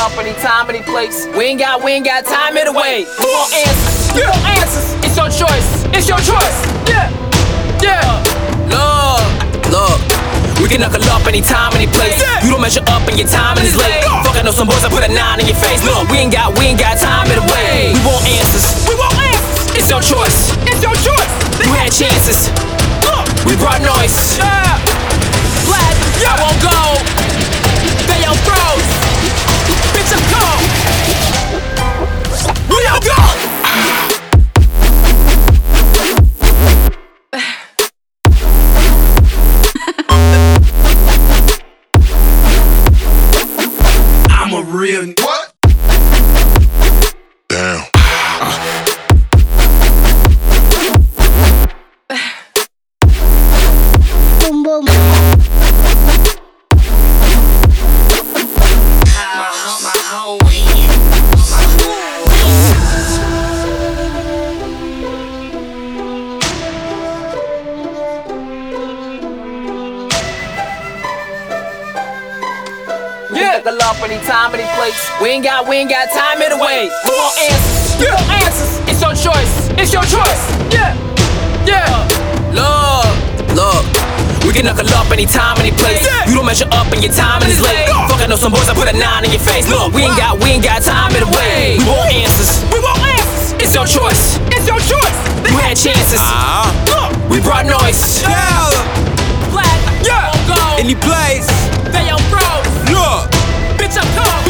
up any time, any place. We ain't got time to wait. We want answers, we want answers. It's your choice, it's your choice. Yeah, yeah. Look, we can knuckle up any time, any place. You don't measure up and your timing is late. Fuck, I know some boys that put a 9 in your face. Look, we ain't got time to wait. We want answers, we want answers. It's your choice, it's your choice. You had chances, we brought noise. Yeah, glad I won't go. They on throws, bitch I'm cold. We don't go. I'm a real what? Damn. Boom boom. Yeah, the love any time, any place. We ain't got time to wait. We want answers, we want answers. It's your choice, it's your choice. Yeah, yeah. Look, we can knuckle up any time, any place. You don't measure up and your timing is late. Fuck, I know some boys that put a 9 in your face. Look, we ain't got time to wait. We want answers, we want answers. It's your choice, it's your choice. You had chances, we brought noise. Yeah, Glad, yeah, won't go. any place. They on throws, Look, bitch I'm cold.